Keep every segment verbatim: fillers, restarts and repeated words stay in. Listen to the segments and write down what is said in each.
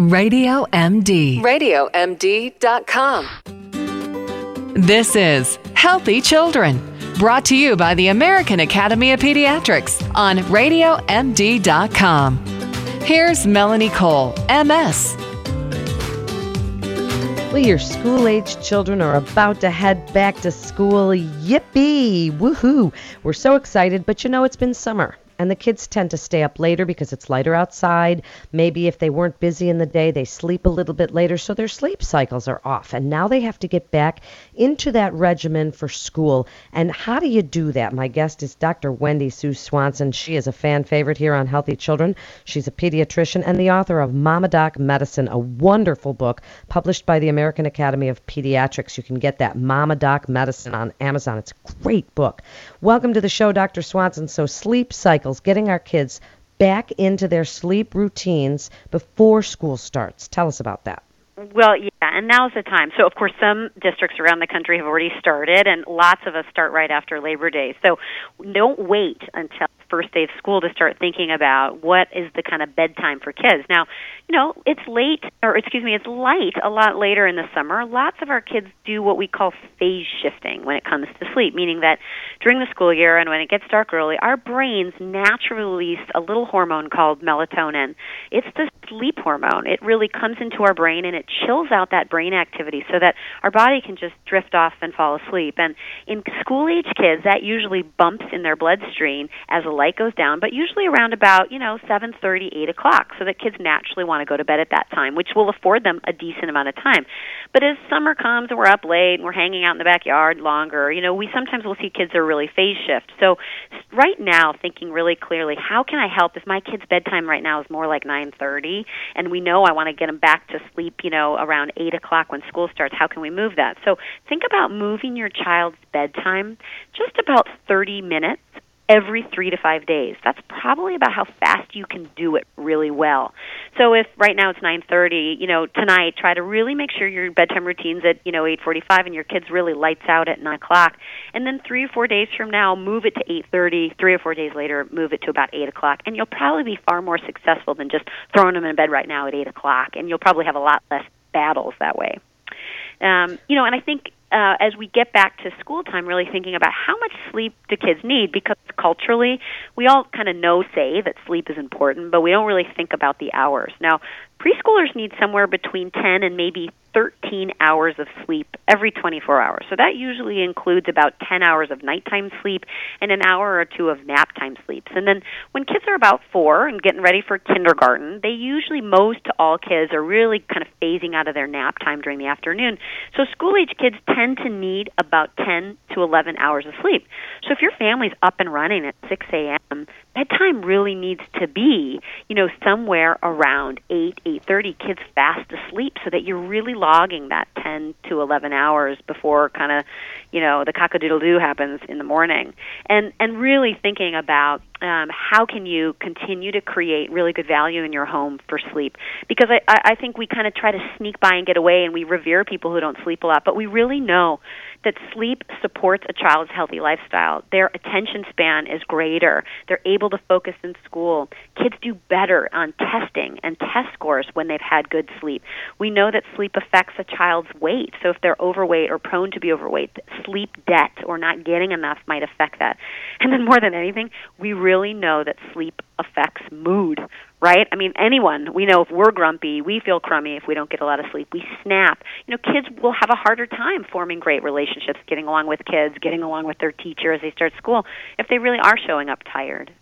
Radio M D. radio M D dot com. This is Healthy Children, brought to you by the American Academy of Pediatrics on radio M D dot com. Here's Melanie Cole, M S. Well, your school-aged children are about to head back to school. Yippee! Woohoo! We're so excited, but you know, it's been summer. And the kids tend to stay up later because it's lighter outside. Maybe if they weren't busy in the day, they sleep a little bit later, so their sleep cycles are off. And now they have to get back into that regimen for school. And how do you do that? My guest is Doctor Wendy Sue Swanson. She is a fan favorite here on Healthy Children. She's a pediatrician and the author of Mama Doc Medicine, a wonderful book published by the American Academy of Pediatrics. You can get that, Mama Doc Medicine, on Amazon. It's a great book. Welcome to the show, Doctor Swanson. So sleep cycles, getting our kids back into their sleep routines before school starts. Tell us about that. Well, yeah, and now's the time. So, of course, some districts around the country have already started, and lots of us start right after Labor Day. So don't wait until first day of school to start thinking about what is the kind of bedtime for kids. Now, you know, it's late, or excuse me, it's light a lot later in the summer. Lots of our kids do what we call phase shifting when it comes to sleep, meaning that during the school year and when it gets dark early, our brains naturally release a little hormone called melatonin. It's the sleep hormone. It really comes into our brain and it chills out that brain activity so that our body can just drift off and fall asleep. And in school-age kids, that usually bumps in their bloodstream as the light goes down, but usually around about, you know, seven thirty, eight o'clock, so that kids naturally want to go to bed at that time, which will afford them a decent amount of time. But as summer comes and we're up late and we're hanging out in the backyard longer, you know, we sometimes will see kids that are really phase shift. So right now, thinking really clearly, how can I help if my kid's bedtime right now is more like nine thirty, and we know I want to get them back to sleep, you know, around eight o'clock when school starts, how can we move that? So think about moving your child's bedtime just about thirty minutes every three to five days. That's probably about how fast you can do it really well. So if right now it's nine thirty, you know, tonight try to really make sure your bedtime routine's at, you know, eight forty-five and your kid's really lights out at nine o'clock. And then three or four days from now, move it to eight thirty. Three or four days later, move it to about eight o'clock. And you'll probably be far more successful than just throwing them in bed right now at eight o'clock. And you'll probably have a lot less battles that way. Um, you know, and I think uh, as we get back to school time, really thinking about how much sleep do kids need, because culturally, we all kind of know, say, that sleep is important, but we don't really think about the hours. Now, preschoolers need somewhere between ten and maybe thirteen hours of sleep every twenty-four hours. So that usually includes about ten hours of nighttime sleep and an hour or two of nap time sleeps. And then when kids are about four and getting ready for kindergarten, they usually, most to all kids, are really kind of phasing out of their nap time during the afternoon. So school-age kids tend to need about ten to eleven hours of sleep. So if your family's up and running at six a.m., bedtime really needs to be, you know, somewhere around eight, eight thirty, kids fast asleep, so that you're really logging that ten to eleven hours before kind of, you know, the cock-a-doodle-doo happens in the morning. And and really thinking about um, how can you continue to create really good value in your home for sleep. Because I, I think we kind of try to sneak by and get away, and we revere people who don't sleep a lot, but we really know that sleep supports a child's healthy lifestyle. Their attention span is greater. They're able to focus in school. Kids do better on testing and test scores when they've had good sleep. We know that sleep affects a child's weight. So if they're overweight or prone to be overweight, sleep debt or not getting enough might affect that. And then more than anything, we really know that sleep affects mood, right? I mean, anyone, we know if we're grumpy, we feel crummy if we don't get a lot of sleep. We snap. You know, kids will have a harder time forming great relationships, getting along with kids, getting along with their teacher as they start school, if they really are showing up tired.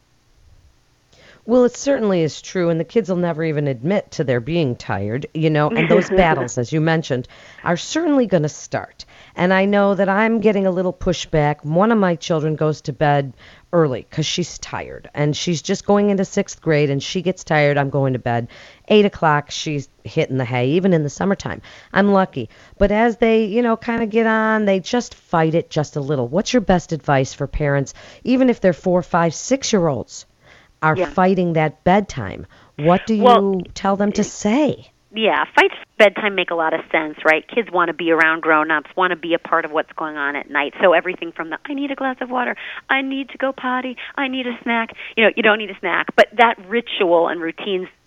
Well, it certainly is true, and the kids will never even admit to their being tired, you know, and those battles, as you mentioned, are certainly going to start. And I know that I'm getting a little pushback. One of my children goes to bed early because she's tired, and she's just going into sixth grade, and she gets tired. I'm going to bed. Eight o'clock, she's hitting the hay, even in the summertime. I'm lucky. But as they, you know, kind of get on, they just fight it just a little. What's your best advice for parents, even if they're four, five, six-year-olds are yeah. fighting that bedtime? What do you well, tell them to say? Yeah, fights for bedtime make a lot of sense, right? Kids want to be around grown-ups, want to be a part of what's going on at night. So everything from the, I need a glass of water, I need to go potty, I need a snack. You know, you don't need a snack. But that ritual and routines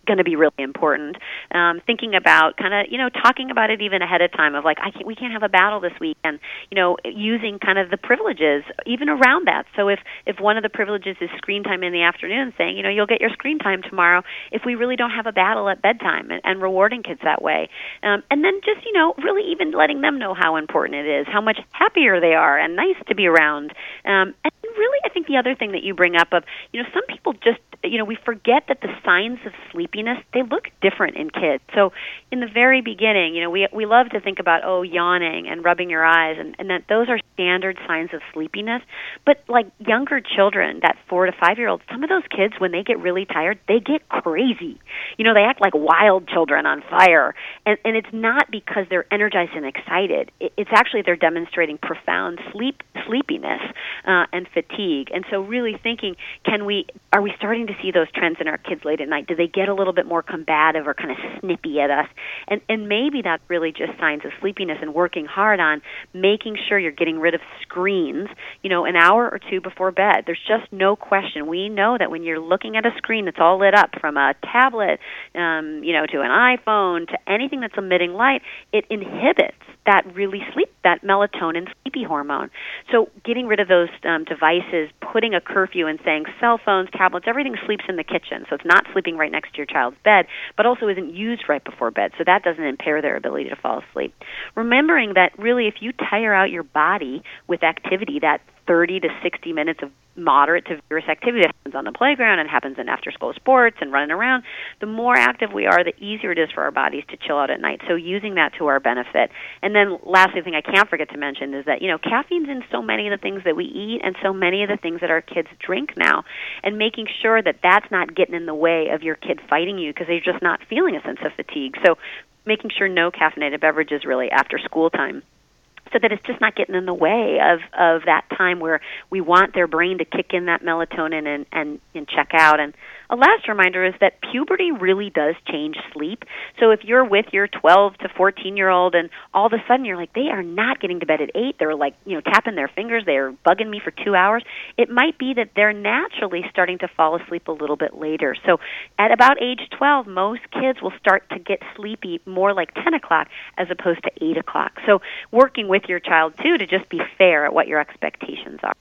going to be really important. Um, thinking about kind of, you know, talking about it even ahead of time of like, I can't, we can't have a battle this week, and, you know, using kind of the privileges even around that. So if, if one of the privileges is screen time in the afternoon, saying, you know, you'll get your screen time tomorrow if we really don't have a battle at bedtime, and, and rewarding kids that way. Um, and then just, you know, really even letting them know how important it is, how much happier they are and nice to be around. Um, and really, I think the other thing that you bring up of, you know, some people just, you know, we forget that the signs of sleepiness, they look different in kids. So in the very beginning, you know, we we love to think about, oh, yawning and rubbing your eyes, and, and that those are standard signs of sleepiness. But like younger children, that four to five-year-olds, some of those kids, when they get really tired, they get crazy. You know, they act like wild children on fire. And, and it's not because they're energized and excited. It, it's actually they're demonstrating profound sleep sleepiness uh, and fatigue. And so really thinking, can we, are we starting to see those trends in our kids late at night? Do they get a little bit more combative or kind of snippy at us? And and maybe that's really just signs of sleepiness, and working hard on making sure you're getting rid of screens, you know, an hour or two before bed. There's just no question. We know that when you're looking at a screen that's all lit up, from a tablet, um, you know, to an iPhone, to anything that's emitting light, it inhibits that really sleep, that melatonin sleepy hormone. So getting rid of those um, devices, putting a curfew and saying cell phones, tablets, everything sleeps in the kitchen. So it's not sleeping right next to your child's bed, but also isn't used right before bed. So that doesn't impair their ability to fall asleep. Remembering that really if you tire out your body with activity, that thirty to sixty minutes of moderate to vigorous activity that happens on the playground and happens in after-school sports and running around, the more active we are, the easier it is for our bodies to chill out at night. So using that to our benefit. And then lastly, the thing I can't forget to mention is that, you know, caffeine's in so many of the things that we eat and so many of the things that our kids drink now, and making sure that that's not getting in the way of your kid fighting you because they're just not feeling a sense of fatigue. So making sure no caffeinated beverages really after school time, so that it's just not getting in the way of, of that time where we want their brain to kick in that melatonin and, and, and check out. And a last reminder is that puberty really does change sleep. So if you're with your twelve to fourteen-year-old and all of a sudden you're like, they are not getting to bed at eight, they're like, you know, tapping their fingers, they're bugging me for two hours, it might be that they're naturally starting to fall asleep a little bit later. So at about age twelve, most kids will start to get sleepy more like ten o'clock as opposed to eight o'clock. So working with your child, too, to just be fair at what your expectations are.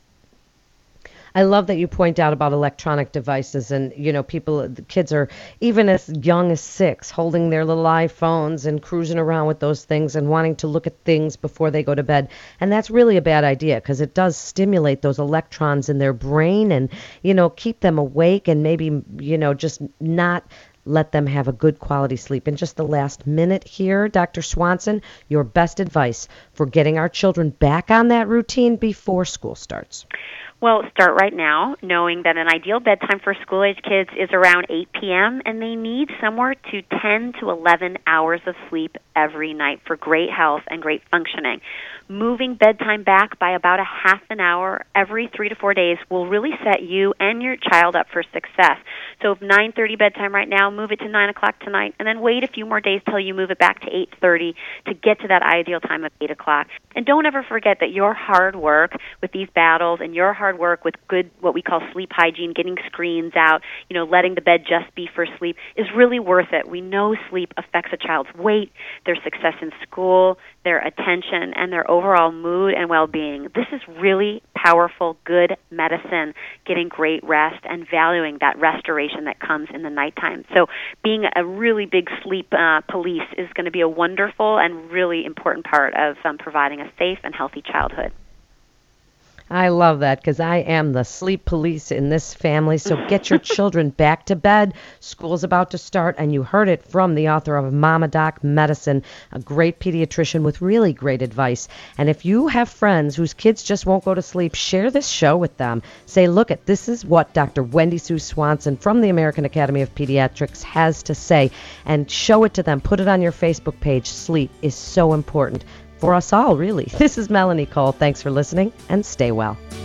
I love that you point out about electronic devices, and, you know, people, the kids are even as young as six holding their little iPhones and cruising around with those things and wanting to look at things before they go to bed. And that's really a bad idea because it does stimulate those electrons in their brain and, you know, keep them awake and maybe, you know, just not let them have a good quality sleep. In just the last minute here, Doctor Swanson, your best advice for getting our children back on that routine before school starts. Well, start right now, knowing that an ideal bedtime for school-age kids is around eight p.m., and they need somewhere to ten to eleven hours of sleep every night for great health and great functioning. Moving bedtime back by about a half an hour every three to four days will really set you and your child up for success. So if nine thirty bedtime right now, move it to nine o'clock tonight, and then wait a few more days till you move it back to eight thirty to get to that ideal time of eight o'clock. And don't ever forget that your hard work with these battles and your hard work with good, what we call sleep hygiene, getting screens out, you know, letting the bed just be for sleep, is really worth it. We know sleep affects a child's weight, their success in school, their attention, and their overall mood and well-being. This is really powerful, good medicine, getting great rest and valuing that restoration that comes in the nighttime. So being a really big sleep uh, police is going to be a wonderful and really important part of um, providing a safe and healthy childhood. I love that because I am the sleep police in this family. So get your children back to bed. School's about to start, and you heard it from the author of Mama Doc Medicine, a great pediatrician with really great advice. And if you have friends whose kids just won't go to sleep, share this show with them. Say, look, at this is what Doctor Wendy Sue Swanson from the American Academy of Pediatrics has to say, and show it to them. Put it on your Facebook page. Sleep is so important. For us all, really. This is Melanie Cole. Thanks for listening, and stay well.